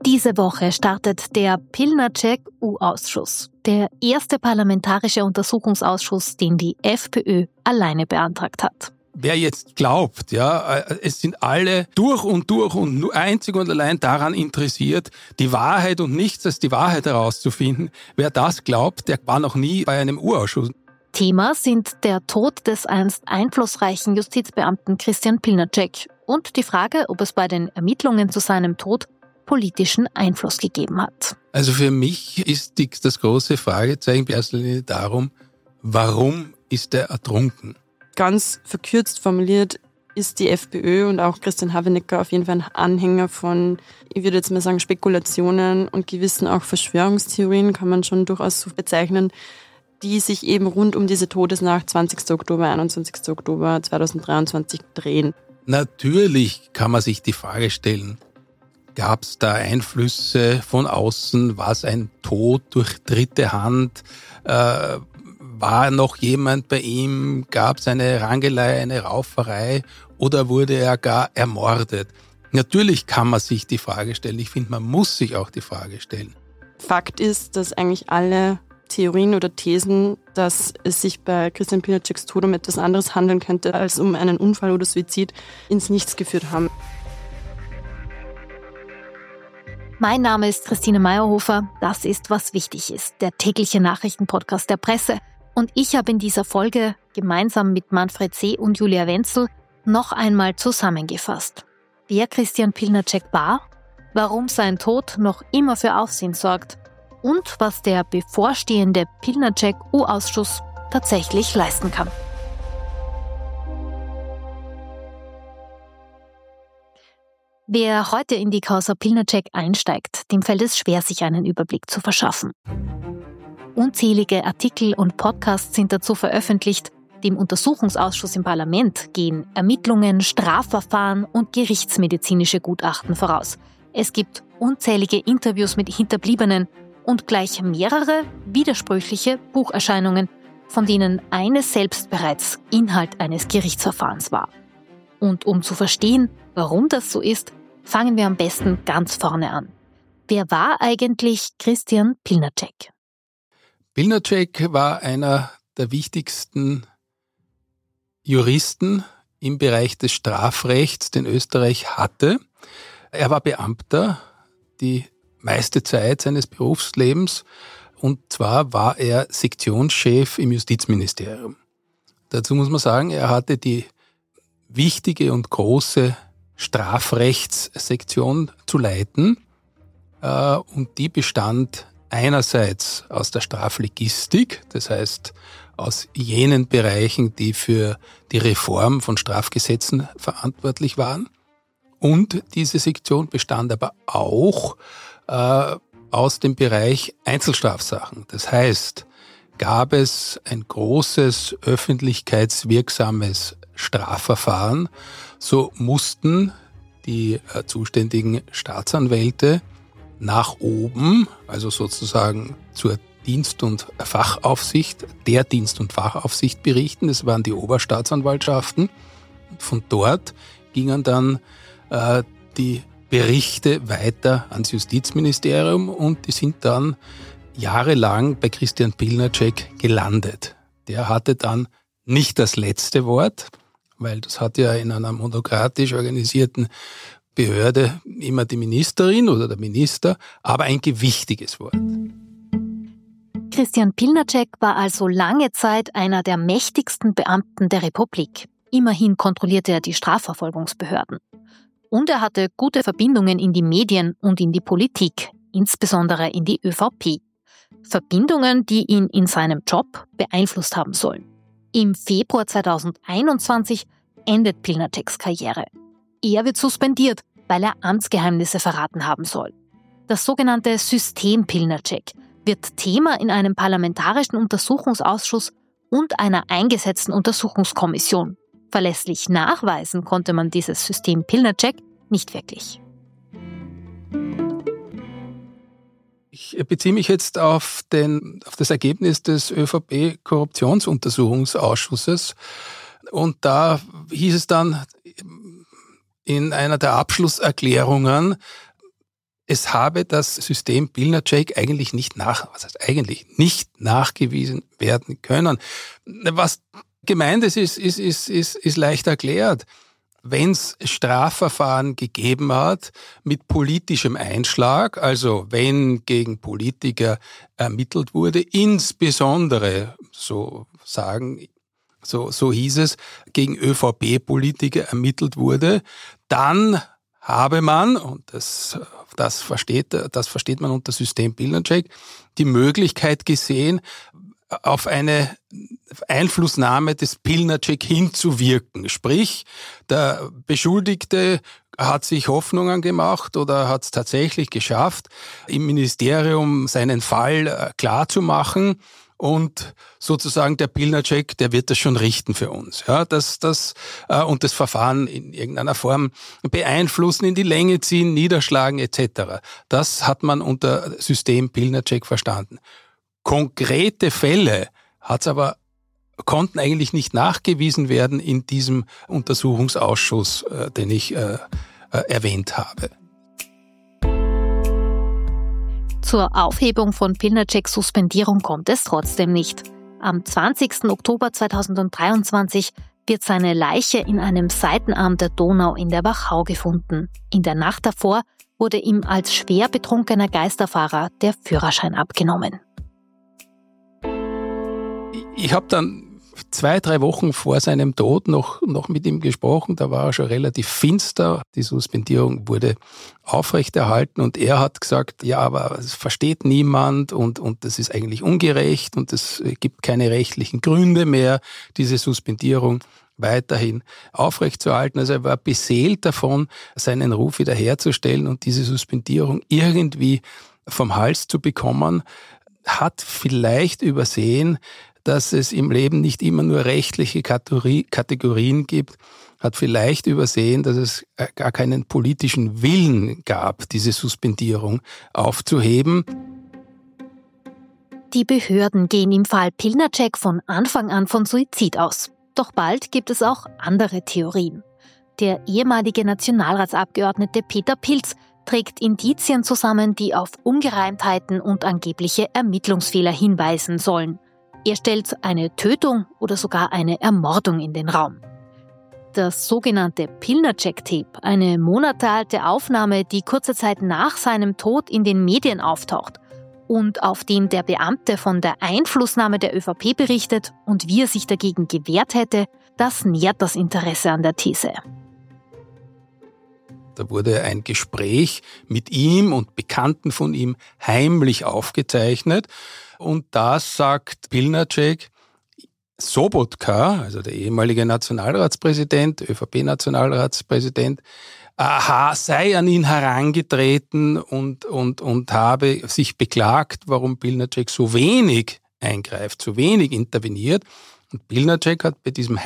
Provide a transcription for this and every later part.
Diese Woche startet der Pilnacek-U-Ausschuss, der erste parlamentarische Untersuchungsausschuss, den die FPÖ alleine beantragt hat. Wer jetzt glaubt, es sind alle durch und nur einzig und allein daran interessiert, die Wahrheit und nichts als die Wahrheit herauszufinden, wer das glaubt, der war noch nie bei einem U-Ausschuss. Thema sind der Tod des einst einflussreichen Justizbeamten Christian Pilnacek und die Frage, ob es bei den Ermittlungen zu seinem Tod politischen Einfluss gegeben hat. Also für mich ist das große Fragezeichen in erster Linie darum, warum ist er ertrunken? Ganz verkürzt formuliert ist die FPÖ und auch Christian Habenecker auf jeden Fall ein Anhänger von, ich würde jetzt mal sagen, Spekulationen und gewissen auch Verschwörungstheorien, kann man schon durchaus so bezeichnen, die sich eben rund um diese Todesnacht 20. Oktober, 21. Oktober 2023 drehen. Natürlich kann man sich die Frage stellen, gab es da Einflüsse von außen? War es ein Tod durch dritte Hand? War noch jemand bei ihm? Gab es eine Rangelei, eine Rauferei? Oder wurde er gar ermordet? Natürlich kann man sich die Frage stellen. Ich finde, man muss sich auch die Frage stellen. Fakt ist, dass eigentlich alle Theorien oder Thesen, dass es sich bei Christian Pilnaceks Tod um etwas anderes handeln könnte als um einen Unfall oder Suizid, ins Nichts geführt haben. Mein Name ist Christine Meyerhofer. Das ist «Was wichtig ist», der tägliche Nachrichtenpodcast der Presse. Und ich habe in dieser Folge gemeinsam mit Manfred See und Julia Wenzel noch einmal zusammengefasst, wer Christian Pilnacek war, warum sein Tod noch immer für Aufsehen sorgt und was der bevorstehende Pilnacek-U-Ausschuss tatsächlich leisten kann. Wer heute in die Causa Pilnacek einsteigt, dem fällt es schwer, sich einen Überblick zu verschaffen. Unzählige Artikel und Podcasts sind dazu veröffentlicht. Dem Untersuchungsausschuss im Parlament gehen Ermittlungen, Strafverfahren und gerichtsmedizinische Gutachten voraus. Es gibt unzählige Interviews mit Hinterbliebenen und gleich mehrere widersprüchliche Bucherscheinungen, von denen eine selbst bereits Inhalt eines Gerichtsverfahrens war. Und um zu verstehen, warum das so ist, fangen wir am besten ganz vorne an. Wer war eigentlich Christian Pilnacek? Pilnacek war einer der wichtigsten Juristen im Bereich des Strafrechts, den Österreich hatte. Er war Beamter die meiste Zeit seines Berufslebens und zwar war er Sektionschef im Justizministerium. Dazu muss man sagen, er hatte die wichtige und große Strafrechtssektion zu leiten und die bestand einerseits aus der Straflegistik, das heißt aus jenen Bereichen, die für die Reform von Strafgesetzen verantwortlich waren. Und diese Sektion bestand aber auch aus dem Bereich Einzelstrafsachen. Das heißt, gab es ein großes öffentlichkeitswirksames Strafverfahren, so mussten die zuständigen Staatsanwälte nach oben, also sozusagen zur Dienst- und Fachaufsicht, der Dienst- und Fachaufsicht berichten. Das waren die Oberstaatsanwaltschaften. Von dort gingen dann die Berichte weiter ans Justizministerium und die sind dann jahrelang bei Christian Pilnacek gelandet. Der hatte dann nicht das letzte Wort, weil das hat ja in einer monokratisch organisierten Behörde immer die Ministerin oder der Minister, aber ein gewichtiges Wort. Christian Pilnacek war also lange Zeit einer der mächtigsten Beamten der Republik. Immerhin kontrollierte er die Strafverfolgungsbehörden. Und er hatte gute Verbindungen in die Medien und in die Politik, insbesondere in die ÖVP. Verbindungen, die ihn in seinem Job beeinflusst haben sollen. Im Februar 2021 endet Pilnaceks Karriere. Er wird suspendiert, weil er Amtsgeheimnisse verraten haben soll. Das sogenannte System Pilnacek wird Thema in einem parlamentarischen Untersuchungsausschuss und einer eingesetzten Untersuchungskommission. Verlässlich nachweisen konnte man dieses System Pilnacek nicht wirklich. Ich beziehe mich jetzt auf das Ergebnis des ÖVP-Korruptionsuntersuchungsausschusses. Und da hieß es dann in einer der Abschlusserklärungen, es habe das System Pilnacek eigentlich nicht nachgewiesen werden können. Was gemeint ist leicht erklärt. Wenn es Strafverfahren gegeben hat mit politischem Einschlag, also wenn gegen Politiker ermittelt wurde, insbesondere, so hieß es, gegen ÖVP-Politiker ermittelt wurde, dann habe man, und das versteht man unter System Pilnacek, die Möglichkeit gesehen, auf eine Einflussnahme des Pilnacek hinzuwirken. Sprich, der Beschuldigte hat sich Hoffnungen gemacht oder hat es tatsächlich geschafft, im Ministerium seinen Fall klar zu machen. Und sozusagen der Pilnacek, der wird das schon richten für uns. Ja, und das Verfahren in irgendeiner Form beeinflussen, in die Länge ziehen, niederschlagen etc. Das hat man unter System Pilnacek verstanden. Konkrete Fälle konnten eigentlich nicht nachgewiesen werden in diesem Untersuchungsausschuss, den ich erwähnt habe. Zur Aufhebung von Pilnaceks Suspendierung kommt es trotzdem nicht. Am 20. Oktober 2023 wird seine Leiche in einem Seitenarm der Donau in der Wachau gefunden. In der Nacht davor wurde ihm als schwer betrunkener Geisterfahrer der Führerschein abgenommen. Ich habe dann 2-3 Wochen vor seinem Tod noch mit ihm gesprochen. Da war er schon relativ finster. Die Suspendierung wurde aufrechterhalten und er hat gesagt, ja, aber es versteht niemand und das ist eigentlich ungerecht und es gibt keine rechtlichen Gründe mehr, diese Suspendierung weiterhin aufrechtzuerhalten. Also er war beseelt davon, seinen Ruf wiederherzustellen und diese Suspendierung irgendwie vom Hals zu bekommen, hat vielleicht übersehen, dass es im Leben nicht immer nur rechtliche Kategorien gibt, hat vielleicht übersehen, dass es gar keinen politischen Willen gab, diese Suspendierung aufzuheben. Die Behörden gehen im Fall Pilnacek von Anfang an von Suizid aus. Doch bald gibt es auch andere Theorien. Der ehemalige Nationalratsabgeordnete Peter Pilz trägt Indizien zusammen, die auf Ungereimtheiten und angebliche Ermittlungsfehler hinweisen sollen. Er stellt eine Tötung oder sogar eine Ermordung in den Raum. Das sogenannte Pilnacek-Tape, eine monatelte Aufnahme, die kurze Zeit nach seinem Tod in den Medien auftaucht und auf dem der Beamte von der Einflussnahme der ÖVP berichtet und wie er sich dagegen gewehrt hätte, das nährt das Interesse an der These. Da wurde ein Gespräch mit ihm und Bekannten von ihm heimlich aufgezeichnet. Und da sagt Pilnacek, Sobotka, also der ehemalige Nationalratspräsident, ÖVP-Nationalratspräsident, sei an ihn herangetreten und habe sich beklagt, warum Pilnacek so wenig eingreift, so wenig interveniert. Und Pilnacek hat bei diesem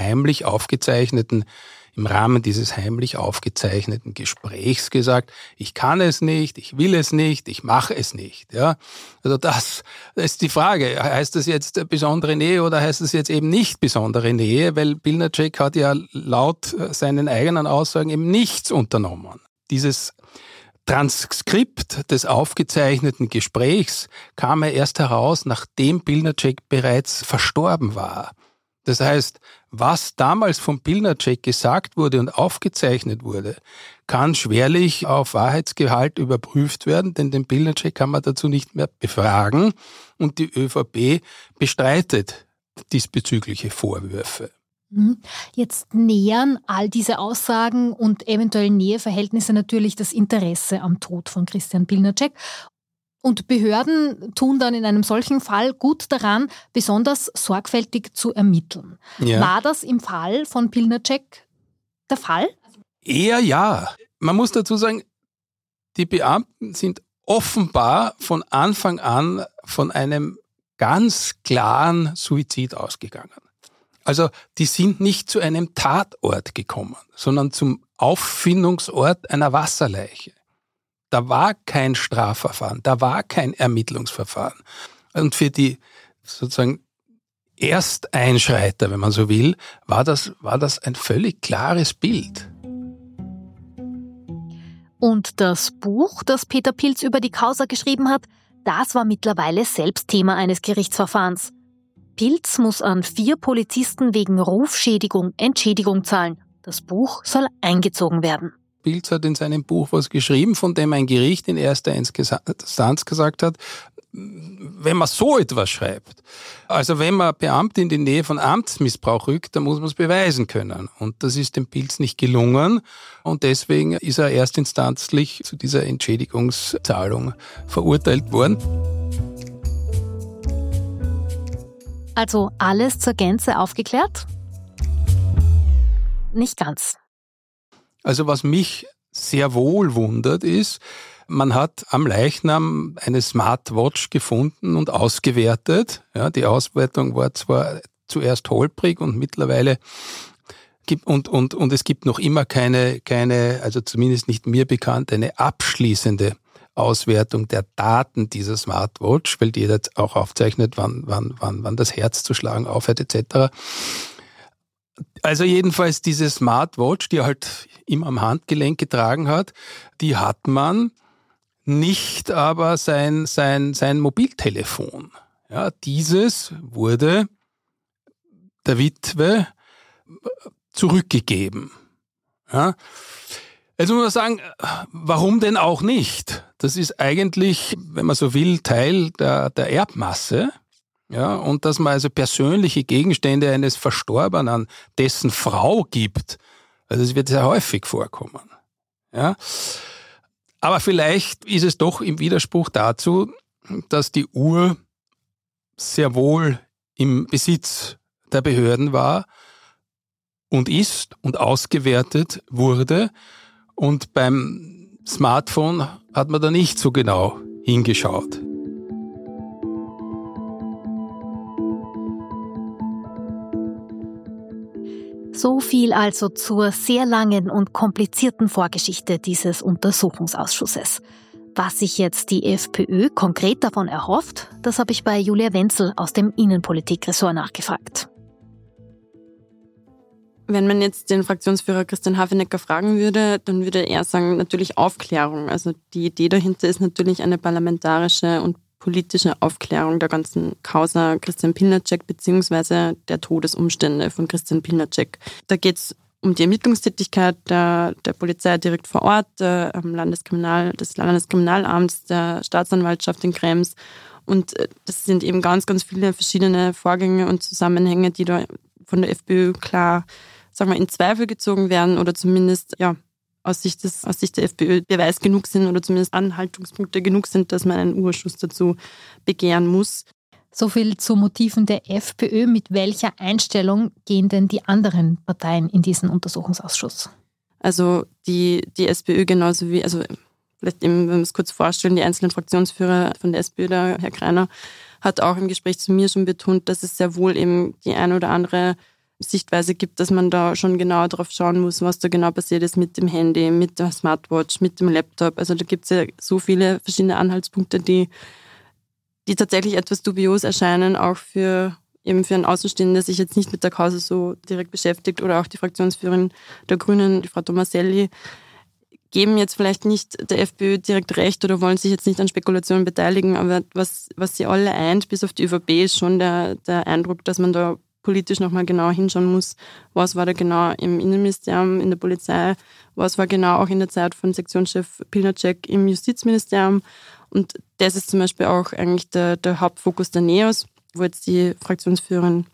im Rahmen dieses heimlich aufgezeichneten Gesprächs gesagt, ich kann es nicht, ich will es nicht, ich mache es nicht. Ja? Also das ist die Frage. Heißt das jetzt besondere Nähe oder heißt das jetzt eben nicht besondere Nähe? Weil Pilnacek hat ja laut seinen eigenen Aussagen eben nichts unternommen. Dieses Transkript des aufgezeichneten Gesprächs kam ja erst heraus, nachdem Pilnacek bereits verstorben war. Das heißt, was damals von Pilnacek gesagt wurde und aufgezeichnet wurde, kann schwerlich auf Wahrheitsgehalt überprüft werden, denn den Pilnacek kann man dazu nicht mehr befragen und die ÖVP bestreitet diesbezügliche Vorwürfe. Jetzt nähern all diese Aussagen und eventuell Näheverhältnisse natürlich das Interesse am Tod von Christian Pilnacek. Und Behörden tun dann in einem solchen Fall gut daran, besonders sorgfältig zu ermitteln. Ja. War das im Fall von Pilnacek der Fall? Eher ja. Man muss dazu sagen, die Beamten sind offenbar von Anfang an von einem ganz klaren Suizid ausgegangen. Also die sind nicht zu einem Tatort gekommen, sondern zum Auffindungsort einer Wasserleiche. Da war kein Strafverfahren, da war kein Ermittlungsverfahren. Und für die sozusagen Ersteinschreiter, wenn man so will, war das ein völlig klares Bild. Und das Buch, das Peter Pilz über die Causa geschrieben hat, das war mittlerweile selbst Thema eines Gerichtsverfahrens. Pilz muss an 4 Polizisten wegen Rufschädigung Entschädigung zahlen. Das Buch soll eingezogen werden. Pilz hat in seinem Buch was geschrieben, von dem ein Gericht in erster Instanz gesagt hat, wenn man so etwas schreibt, also wenn man Beamte in die Nähe von Amtsmissbrauch rückt, dann muss man es beweisen können. Und das ist dem Pilz nicht gelungen und deswegen ist er erstinstanzlich zu dieser Entschädigungszahlung verurteilt worden. Also alles zur Gänze aufgeklärt? Nicht ganz. Also was mich sehr wohl wundert ist, man hat am Leichnam eine Smartwatch gefunden und ausgewertet. Ja, die Auswertung war zwar zuerst holprig und mittlerweile und es gibt noch immer keine, also zumindest nicht mir bekannt, eine abschließende Auswertung der Daten dieser Smartwatch, weil die jetzt auch aufzeichnet, wann das Herz zu schlagen aufhört etc. Also jedenfalls diese Smartwatch, die er halt immer am Handgelenk getragen hat, die hat man, nicht aber sein Mobiltelefon. Ja, dieses wurde der Witwe zurückgegeben. Ja. Jetzt muss man sagen, warum denn auch nicht? Das ist eigentlich, wenn man so will, Teil der Erbmasse. Ja, und dass man also persönliche Gegenstände eines Verstorbenen an dessen Frau gibt, also das wird sehr häufig vorkommen. Ja. Aber vielleicht ist es doch im Widerspruch dazu, dass die Uhr sehr wohl im Besitz der Behörden war und ist und ausgewertet wurde. Und beim Smartphone hat man da nicht so genau hingeschaut. So viel also zur sehr langen und komplizierten Vorgeschichte dieses Untersuchungsausschusses. Was sich jetzt die FPÖ konkret davon erhofft, das habe ich bei Julia Wenzel aus dem Innenpolitik-Ressort nachgefragt. Wenn man jetzt den Fraktionsführer Christian Habenecker fragen würde, dann würde er sagen, natürlich Aufklärung. Also die Idee dahinter ist natürlich eine parlamentarische und politische Aufklärung der ganzen Causa Christian Pilnacek bzw. der Todesumstände von Christian Pilnacek. Da geht es um die Ermittlungstätigkeit der Polizei direkt vor Ort, des Landeskriminalamts, der Staatsanwaltschaft in Krems. Und das sind eben ganz, ganz viele verschiedene Vorgänge und Zusammenhänge, die da von der FPÖ klar, sagen wir, in Zweifel gezogen werden oder zumindest aus Sicht der FPÖ Beweis genug sind oder zumindest Anhaltungspunkte genug sind, dass man einen Urschuss dazu begehren muss. So viel zu Motiven der FPÖ. Mit welcher Einstellung gehen denn die anderen Parteien in diesen Untersuchungsausschuss? Also die SPÖ genauso wie, also vielleicht eben, wenn wir es kurz vorstellen, die einzelnen Fraktionsführer von der SPÖ, der Herr Greiner, hat auch im Gespräch zu mir schon betont, dass es sehr wohl eben die eine oder andere Sichtweise gibt, dass man da schon genauer drauf schauen muss, was da genau passiert ist mit dem Handy, mit der Smartwatch, mit dem Laptop. Also da gibt es ja so viele verschiedene Anhaltspunkte, die tatsächlich etwas dubios erscheinen, auch für einen Außenstehenden, der sich jetzt nicht mit der Causa so direkt beschäftigt, oder auch die Fraktionsführerin der Grünen, die Frau Tomaselli, geben jetzt vielleicht nicht der FPÖ direkt recht oder wollen sich jetzt nicht an Spekulationen beteiligen, aber was sie alle eint, bis auf die ÖVP, ist schon der Eindruck, dass man da politisch nochmal genauer hinschauen muss, was war da genau im Innenministerium, in der Polizei, was war genau auch in der Zeit von Sektionschef Pilnacek im Justizministerium. Und das ist zum Beispiel auch eigentlich der Hauptfokus der NEOS, wo jetzt die Fraktionsführerin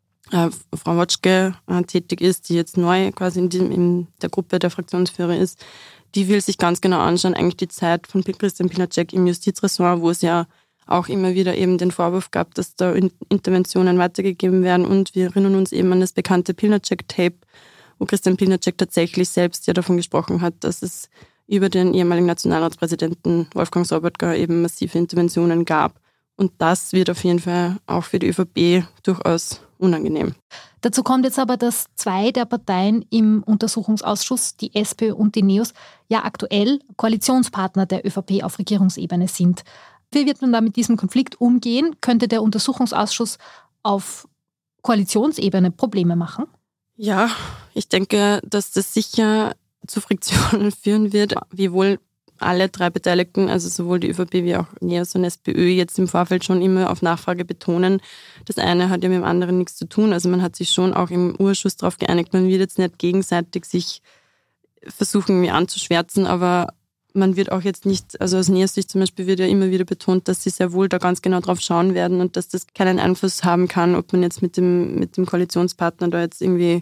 Frau Wotschke tätig ist, die jetzt neu quasi in der Gruppe der Fraktionsführer ist. Die will sich ganz genau anschauen, eigentlich die Zeit von Christian Pilnacek im Justizressort, wo es ja auch immer wieder eben den Vorwurf gab, dass da Interventionen weitergegeben werden. Und wir erinnern uns eben an das bekannte Pilnacek-Tape, wo Christian Pilnacek tatsächlich selbst ja davon gesprochen hat, dass es über den ehemaligen Nationalratspräsidenten Wolfgang Sobotka eben massive Interventionen gab. Und das wird auf jeden Fall auch für die ÖVP durchaus unangenehm. Dazu kommt jetzt aber, dass 2 der Parteien im Untersuchungsausschuss, die SPÖ und die NEOS, ja aktuell Koalitionspartner der ÖVP auf Regierungsebene sind. Wie wird man da mit diesem Konflikt umgehen? Könnte der Untersuchungsausschuss auf Koalitionsebene Probleme machen? Ja, ich denke, dass das sicher zu Friktionen führen wird, wie wohl alle drei Beteiligten, also sowohl die ÖVP wie auch NEOS und SPÖ, jetzt im Vorfeld schon immer auf Nachfrage betonen. Das eine hat ja mit dem anderen nichts zu tun. Also man hat sich schon auch im Urschuss darauf geeinigt, man wird jetzt nicht gegenseitig sich versuchen irgendwie anzuschwärzen, aber man wird auch jetzt nicht, also aus NEOS Sicht zum Beispiel wird ja immer wieder betont, dass sie sehr wohl da ganz genau drauf schauen werden und dass das keinen Einfluss haben kann, ob man jetzt mit dem Koalitionspartner da jetzt irgendwie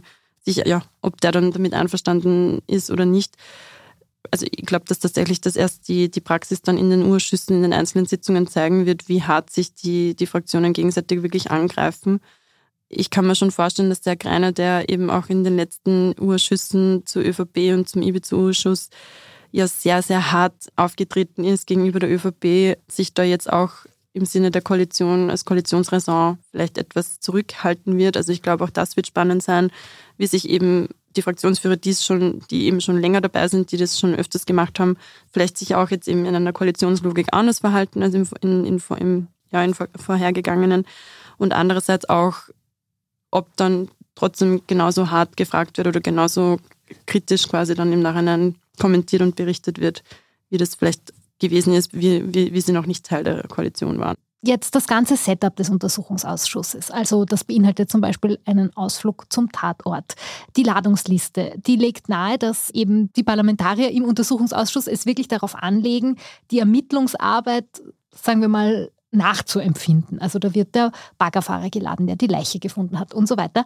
ob der dann damit einverstanden ist oder nicht. Also ich glaube, dass tatsächlich das erst die Praxis dann in den Urschüssen, in den einzelnen Sitzungen zeigen wird, wie hart sich die Fraktionen gegenseitig wirklich angreifen. Ich kann mir schon vorstellen, dass der Greiner, der eben auch in den letzten Urschüssen zur ÖVP und zum Ibiza-Urschuss ja sehr, sehr hart aufgetreten ist gegenüber der ÖVP, sich da jetzt auch im Sinne der Koalition als Koalitionsraison vielleicht etwas zurückhalten wird. Also ich glaube, auch das wird spannend sein, wie sich eben die Fraktionsführer, die eben schon länger dabei sind, die das schon öfters gemacht haben, vielleicht sich auch jetzt eben in einer Koalitionslogik anders verhalten als in vorhergegangenen. Und andererseits auch, ob dann trotzdem genauso hart gefragt wird oder genauso kritisch quasi dann im Nachhinein kommentiert und berichtet wird, wie das vielleicht gewesen ist, wie sie noch nicht Teil der Koalition waren. Jetzt das ganze Setup des Untersuchungsausschusses. Also das beinhaltet zum Beispiel einen Ausflug zum Tatort. Die Ladungsliste, die legt nahe, dass eben die Parlamentarier im Untersuchungsausschuss es wirklich darauf anlegen, die Ermittlungsarbeit, sagen wir mal, nachzuempfinden. Also da wird der Baggerfahrer geladen, der die Leiche gefunden hat und so weiter.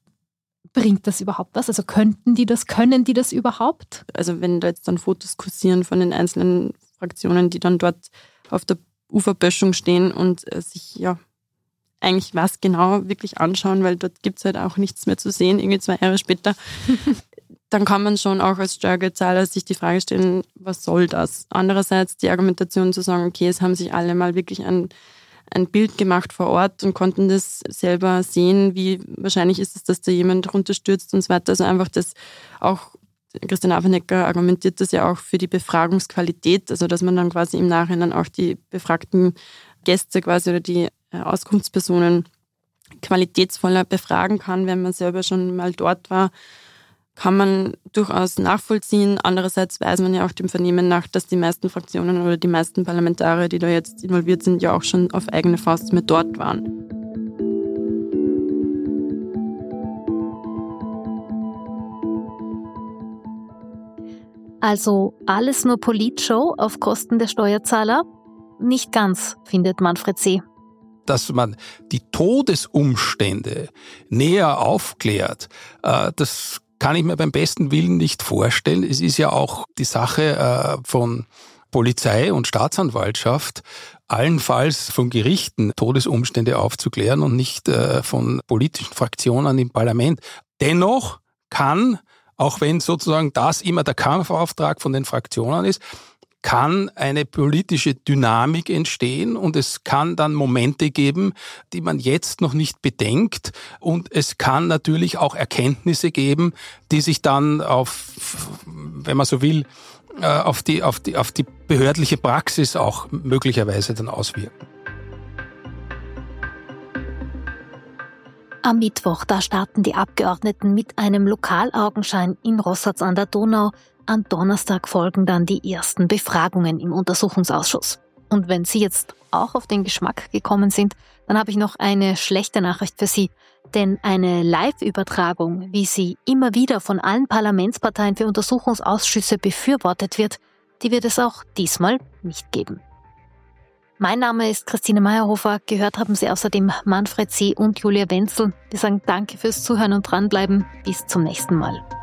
Bringt das überhaupt was? Also können die das überhaupt? Also wenn da jetzt dann Fotos kursieren von den einzelnen Fraktionen, die dann dort auf der Uferböschung stehen und sich eigentlich was genau wirklich anschauen, weil dort gibt es halt auch nichts mehr zu sehen, irgendwie 2 Jahre später, dann kann man schon auch als Steuerzahler sich die Frage stellen, was soll das? Andererseits die Argumentation zu sagen, okay, es haben sich alle mal wirklich ein Bild gemacht vor Ort und konnten das selber sehen, wie wahrscheinlich ist es, dass da jemand runterstürzt und so weiter. Also einfach das auch, Christian Habenecker argumentiert das ja auch für die Befragungsqualität, also dass man dann quasi im Nachhinein auch die befragten Gäste quasi oder die Auskunftspersonen qualitätsvoller befragen kann, wenn man selber schon mal dort war, kann man durchaus nachvollziehen. Andererseits weiß man ja auch dem Vernehmen nach, dass die meisten Fraktionen oder die meisten Parlamentarier, die da jetzt involviert sind, ja auch schon auf eigene Faust mit dort waren. Also alles nur Politshow auf Kosten der Steuerzahler? Nicht ganz, findet Manfred See. Dass man die Todesumstände näher aufklärt, das kann ich mir beim besten Willen nicht vorstellen. Es ist ja auch die Sache von Polizei und Staatsanwaltschaft, allenfalls von Gerichten Todesumstände aufzuklären und nicht von politischen Fraktionen im Parlament. Dennoch kann, auch wenn sozusagen das immer der Kampfauftrag von den Fraktionen ist, kann eine politische Dynamik entstehen und es kann dann Momente geben, die man jetzt noch nicht bedenkt und es kann natürlich auch Erkenntnisse geben, die sich dann auf, wenn man so will, auf die behördliche Praxis auch möglicherweise dann auswirken. Am Mittwoch, da starten die Abgeordneten mit einem Lokalaugenschein in Rossatz an der Donau. Am Donnerstag folgen dann die ersten Befragungen im Untersuchungsausschuss. Und wenn Sie jetzt auch auf den Geschmack gekommen sind, dann habe ich noch eine schlechte Nachricht für Sie. Denn eine Live-Übertragung, wie sie immer wieder von allen Parlamentsparteien für Untersuchungsausschüsse befürwortet wird, die wird es auch diesmal nicht geben. Mein Name ist Christine Meyerhofer. Gehört haben Sie außerdem Manfred See und Julia Wenzel. Wir sagen danke fürs Zuhören und dranbleiben. Bis zum nächsten Mal.